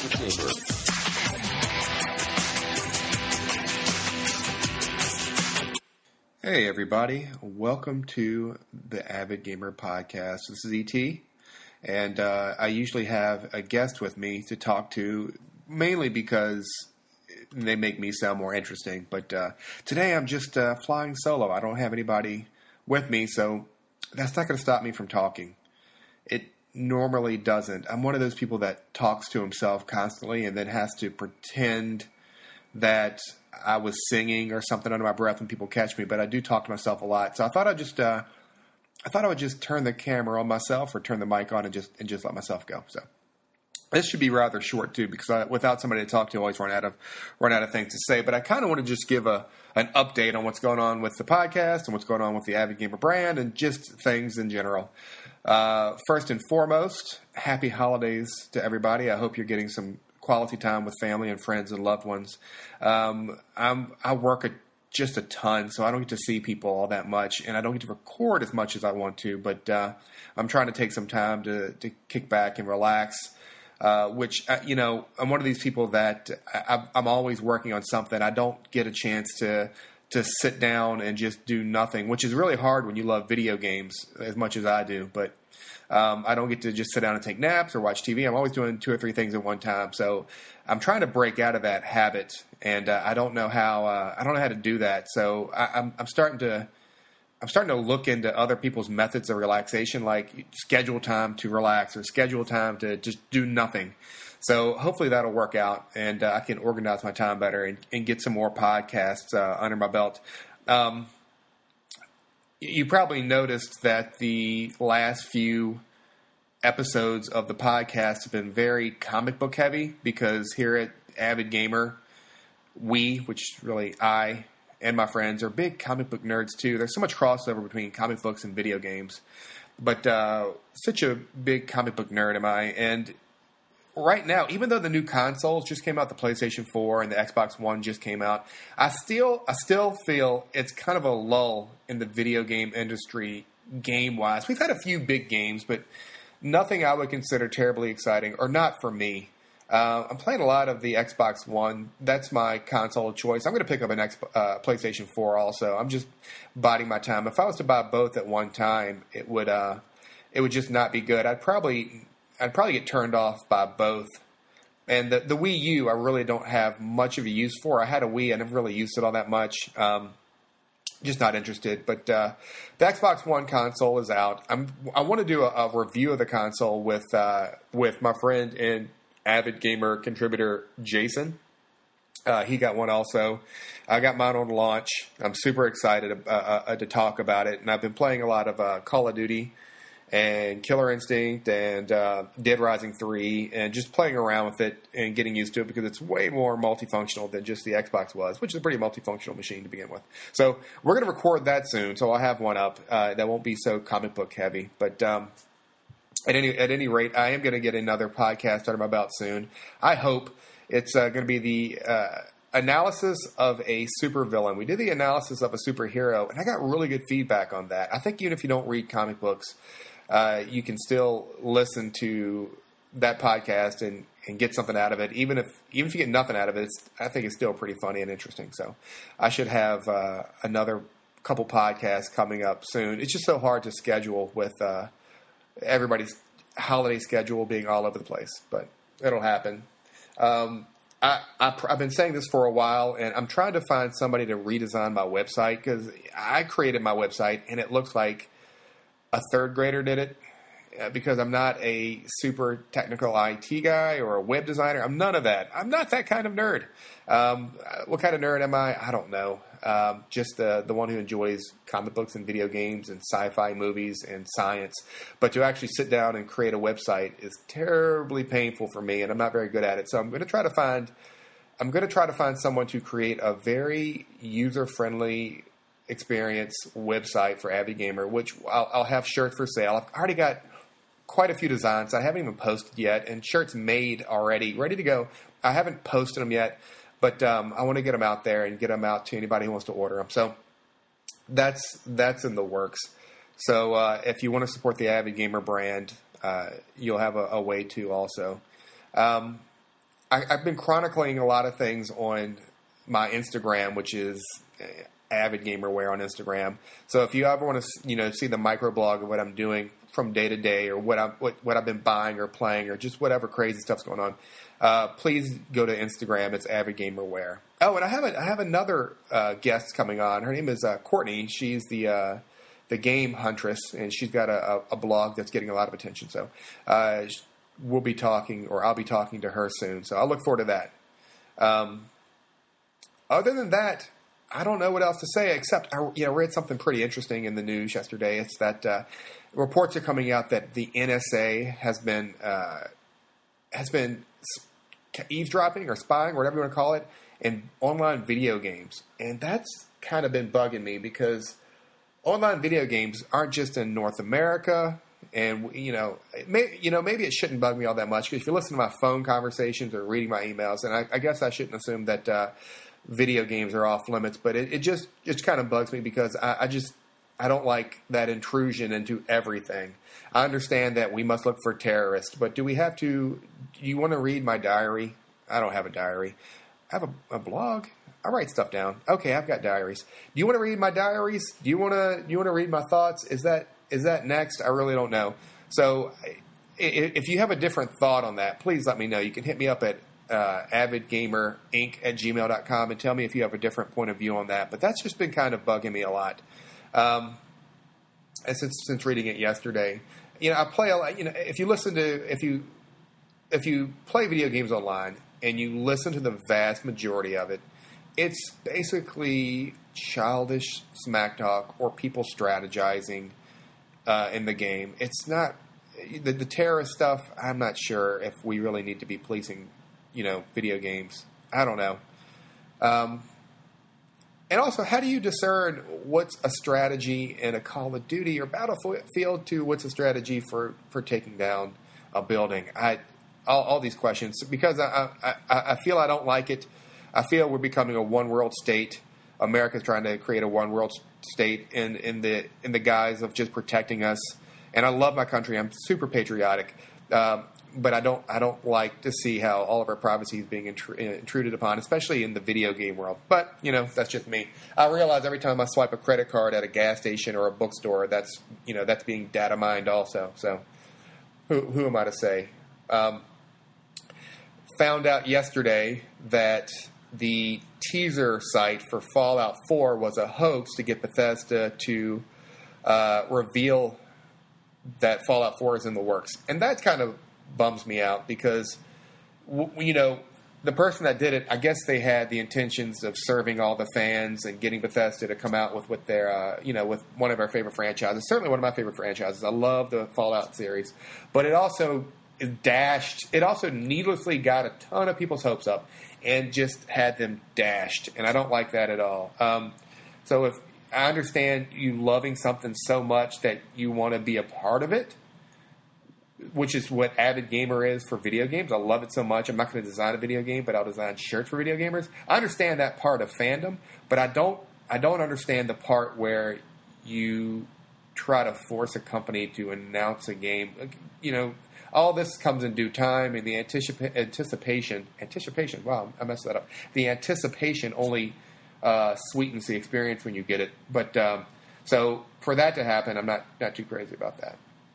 Avid Gamer. Hey everybody, welcome to the Avid Gamer podcast. This is ET, and I usually have a guest with me to talk to, mainly because they make me sound more interesting. But today I'm just flying solo. I don't have anybody with me, so that's not going to stop me from talking. It normally doesn't. I'm one of those people that talks to himself constantly and then has to pretend that I was singing or something under my breath when people catch me, but I do talk to myself a lot. So I thought I would just turn the camera on myself or turn the mic on and just let myself go. So this should be rather short too, because without somebody to talk to, I always run out of things to say. But I kind of want to just give an update on what's going on with the podcast and what's going on with the Avid Gamer brand and just things in general. First and foremost, happy holidays to everybody. I hope you're getting some quality time with family and friends and loved ones. I work just a ton, so I don't get to see people all that much, and I don't get to record as much as I want to, but I'm trying to take some time to kick back and relax, which, I'm one of these people that I'm always working on something. I don't get a chance to sit down and just do nothing, which is really hard when you love video games as much as I do, but I don't get to just sit down and take naps or watch TV. I'm always doing 2 or 3 things at one time. So I'm trying to break out of that habit, and I don't know how to do that. So I'm starting to look into other people's methods of relaxation, like schedule time to relax or schedule time to just do nothing. So hopefully that'll work out, and I can organize my time better and get some more podcasts under my belt. You probably noticed that the last few episodes of the podcast have been very comic book heavy, because here at Avid Gamer, which really I and my friends, are big comic book nerds too. There's so much crossover between comic books and video games, but such a big comic book nerd am I. And right now, even though the new consoles just came out, the PlayStation 4 and the Xbox One just came out, I still feel it's kind of a lull in the video game industry game-wise. We've had a few big games, but nothing I would consider terribly exciting, or not for me. I'm playing a lot of the Xbox One. That's my console of choice. I'm going to pick up an PlayStation 4 also. I'm just biding my time. If I was to buy both at one time, it would just not be good. I'd probably get turned off by both. And the Wii U, I really don't have much of a use for. I had a Wii. I never really used it all that much. Just not interested. But the Xbox One console is out. I want to do a review of the console with my friend and Avid Gamer contributor Jason. He got one also. I got mine on launch. I'm super excited to talk about it. And I've been playing a lot of Call of Duty and Killer Instinct and Dead Rising 3, and just playing around with it and getting used to it, because it's way more multifunctional than just the Xbox was, which is a pretty multifunctional machine to begin with. So we're going to record that soon, so I'll have one up that won't be so comic book heavy. But at any rate, I am going to get another podcast under my belt soon. I hope it's going to be the analysis of a supervillain. We did the analysis of a superhero, and I got really good feedback on that. I think even if you don't read comic books, you can still listen to that podcast and get something out of it. Even if you get nothing out of it, I think it's still pretty funny and interesting. So I should have another couple podcasts coming up soon. It's just so hard to schedule with everybody's holiday schedule being all over the place, but it'll happen. I've been saying this for a while, and I'm trying to find somebody to redesign my website, because I created my website and it looks like a third grader did it, because I'm not a super technical IT guy or a web designer. I'm none of that. I'm not that kind of nerd. What kind of nerd am I? I don't know. Just the one who enjoys comic books and video games and sci-fi movies and science. But to actually sit down and create a website is terribly painful for me, and I'm not very good at it. So I'm going to try to find someone to create a very user-friendly experience website for Avid Gamer, which I'll have shirts for sale. I've already got quite a few designs I haven't even posted yet, and shirts made already, ready to go. I haven't posted them yet, but I want to get them out there and get them out to anybody who wants to order them. So that's in the works. So if you want to support the Avid Gamer brand, you'll have a way to also. I've been chronicling a lot of things on my Instagram, which is Avid Gamerware on Instagram. So if you ever want to, see the microblog of what I'm doing from day to day, or what I've been buying or playing, or just whatever crazy stuff's going on, please go to Instagram. It's Avid Gamerware. Oh, and I have another guest coming on. Her name is Courtney. She's the game huntress, and she's got a blog that's getting a lot of attention. So we'll be talking, or I'll be talking to her soon. So I'll look forward to that. Other than that, I don't know what else to say, except I read something pretty interesting in the news yesterday. It's that reports are coming out that the NSA has been eavesdropping or spying, or whatever you want to call it, in online video games. And that's kind of been bugging me, because online video games aren't just in North America. And, maybe it shouldn't bug me all that much, because if you listen to my phone conversations or reading my emails, and I guess I shouldn't assume that video games are off limits, but it just kind of bugs me, because I don't like that intrusion into everything. I understand that we must look for terrorists, but do we have to? Do you want to read my diary? I don't have a diary. I have a blog. I write stuff down. Okay, I've got diaries. Do you want to read my diaries? Do you want to read my thoughts? Is that next? I really don't know. So if you have a different thought on that, please let me know. You can hit me up at avidgamerinc@gmail.com and tell me if you have a different point of view on that. But that's just been kind of bugging me a lot. Since reading it yesterday, I play a lot. If you play video games online and you listen to the vast majority of it, it's basically childish smack talk or people strategizing in the game. It's not the terrorist stuff. I'm not sure if we really need to be policing, video games. I don't know. And also, how do you discern what's a strategy in a Call of Duty or Battlefield to what's a strategy for taking down a building? All these questions, because I feel I don't like it. I feel we're becoming a one world state. America's trying to create a one world state in the guise of just protecting us. And I love my country. I'm super patriotic. But I don't like to see how all of our privacy is being intruded upon, especially in the video game world. But, that's just me. I realize every time I swipe a credit card at a gas station or a bookstore, that's being data mined also. So who am I to say? Found out yesterday that the teaser site for Fallout 4 was a hoax to get Bethesda to reveal that Fallout 4 is in the works. And that kind of bums me out, because the person that did it, I guess they had the intentions of serving all the fans and getting Bethesda to come out with their with one of our favorite franchises. Certainly one of my favorite franchises. I love the Fallout series, but it also needlessly got a ton of people's hopes up and just had them dashed, and I don't like that at all. So if I understand you loving something so much that you want to be a part of it, which is what Avid Gamer is for video games. I love it so much. I'm not going to design a video game, but I'll design shirts for video gamers. I understand that part of fandom, but I don't understand the part where you try to force a company to announce a game. All this comes in due time, and the anticipation. Wow, I messed that up. The anticipation only sweetens the experience when you get it. But so for that to happen, I'm not too crazy about that.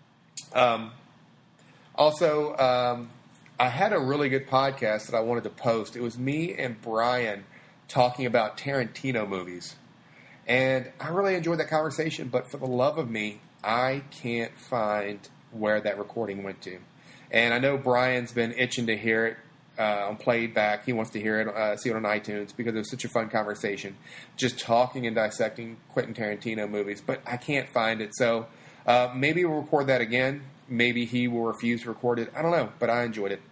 Also, I had a really good podcast that I wanted to post. It was me and Brian talking about Tarantino movies. And I really enjoyed that conversation, but for the love of me, I can't find where that recording went to. And I know Brian's been itching to hear it on playback. He wants to hear it, see it on iTunes, because it was such a fun conversation, just talking and dissecting Quentin Tarantino movies. But I can't find it, so maybe we'll record that again. Maybe he will refuse to record it. I don't know, but I enjoyed it.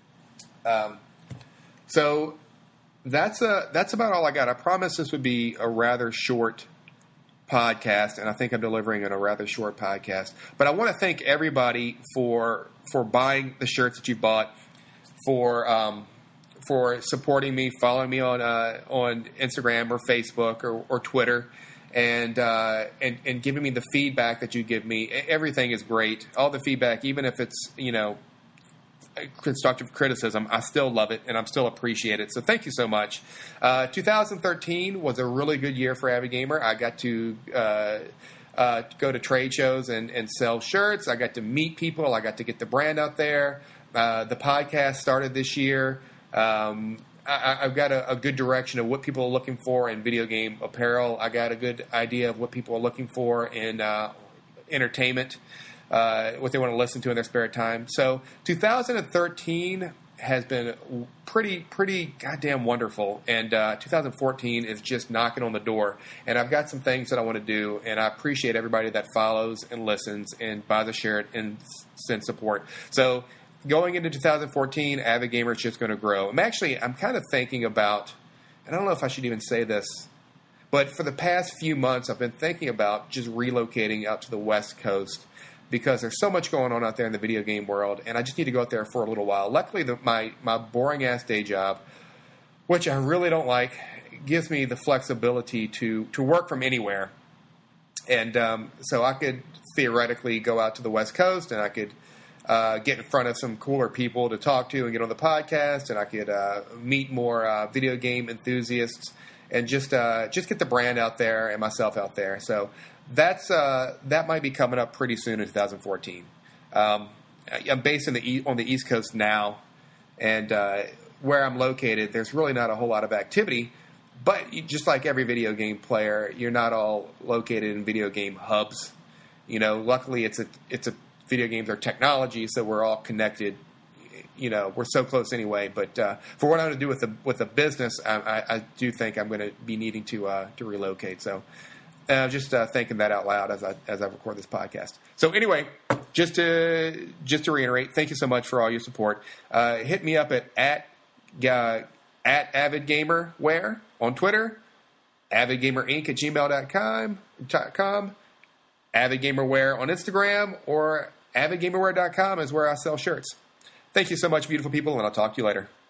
So that's about all I got. I promised this would be a rather short podcast, and I think I'm delivering on a rather short podcast. But I want to thank everybody for buying the shirts that you bought, for supporting me, following me on Instagram or Facebook or Twitter. And giving me the feedback that you give me. Everything is great. All the feedback, even if it's, constructive criticism, I still love it and I'm still appreciate it. So thank you so much. 2013 was a really good year for Avid Gamer. I got to go to trade shows and sell shirts. I got to meet people. I got to get the brand out there. The podcast started this year. I've got a good direction of what people are looking for in video game apparel. I got a good idea of what people are looking for in entertainment, what they want to listen to in their spare time. So 2013 has been pretty goddamn wonderful, and 2014 is just knocking on the door. And I've got some things that I want to do, and I appreciate everybody that follows and listens and buys a shirt and sends support. So going into 2014, Avid Gamer is just going to grow. I'm kind of thinking about, and I don't know if I should even say this, but for the past few months, I've been thinking about just relocating out to the West Coast because there's so much going on out there in the video game world, and I just need to go out there for a little while. Luckily, my boring-ass day job, which I really don't like, gives me the flexibility to work from anywhere. And so I could theoretically go out to the West Coast, and I could get in front of some cooler people to talk to and get on the podcast, and I could meet more video game enthusiasts and just get the brand out there and myself out there. So that might be coming up pretty soon in 2014. I'm based on the East Coast now, and where I'm located, there's really not a whole lot of activity. But just like every video game player, you're not all located in video game hubs. Luckily it's a video games are technology, so we're all connected. We're so close anyway. But for what I'm going to do with the business, I do think I'm going to be needing to relocate. So just thinking that out loud as I record this podcast. So anyway, just to reiterate, thank you so much for all your support. Hit me up at Avid Gamer Wear on Twitter, avidgamerinc@gmail.com, Avid Gamer Wear on Instagram, or avidgamerwear.com is where I sell shirts. Thank you so much, beautiful people, and I'll talk to you later.